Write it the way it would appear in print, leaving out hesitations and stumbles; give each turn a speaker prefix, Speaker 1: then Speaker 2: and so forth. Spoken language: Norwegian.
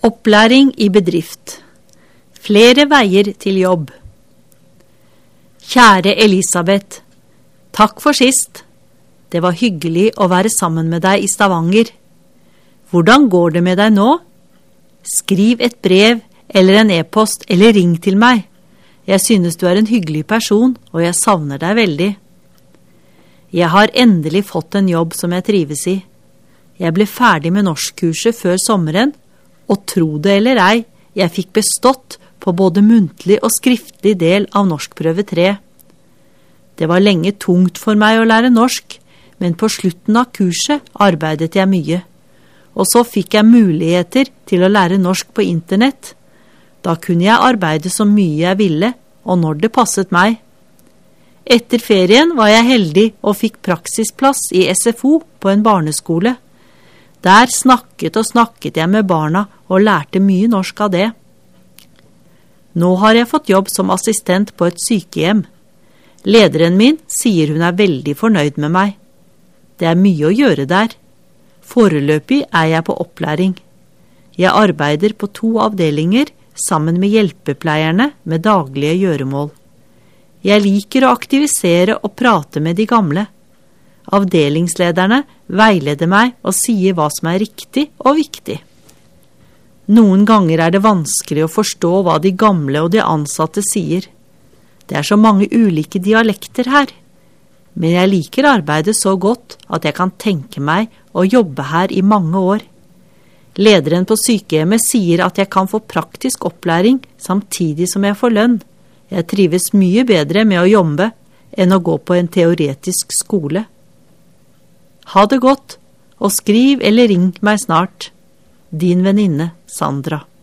Speaker 1: Opplæring i bedrift. Flere veier til jobb. Kjære Elisabeth, takk for sist. Det var hyggelig å være sammen med deg i Stavanger. Hvordan går det med deg nå? Skriv et brev eller en e-post eller ring til meg. Jeg synes du er en hyggelig person, og jeg savner deg veldig. Jeg har endelig fått en jobb som jeg trives i. Jeg ble ferdig med norskkurset før sommeren, og tro det eller ei, jeg fikk bestått på både muntlig og skriftlig del av norskprøve 3. Det var lenge tungt for meg å lære norsk, men på slutten av kurset arbeidet jeg mye. Og så fikk jeg muligheter til å lære norsk på internett. Da kunne jeg arbeide så mye jeg ville, og når det passet meg. Etter ferien var jeg heldig og fikk praksisplass i SFO på en barneskole. Der snakket jeg med barna og lærte mye norsk av det. Nå har jeg fått jobb som assistent på et sykehjem. Lederen min sier hun er veldig fornøyd med meg. Det er mye å gjøre der. Foreløpig er jeg på opplæring. Jeg arbeider på 2 avdelinger sammen med hjelpepleierne med daglige gjøremål. Jeg liker å aktivisere og prate med de gamle. Avdelingslederne veileder meg og sier hva som er riktig og viktig. Noen ganger er det vanskelig å forstå hva de gamle og de ansatte sier. Det er så mange ulike dialekter her. Men jeg liker arbeidet så godt at jeg kan tenke meg å jobbe her i mange år. Lederen på sykehjemmet sier at jeg kan få praktisk opplæring samtidig som jeg får lønn. Jeg trives mye bedre med å jobbe enn å gå på en teoretisk skole. Ha det godt, og skriv eller ring meg snart. Din venninne Sandra.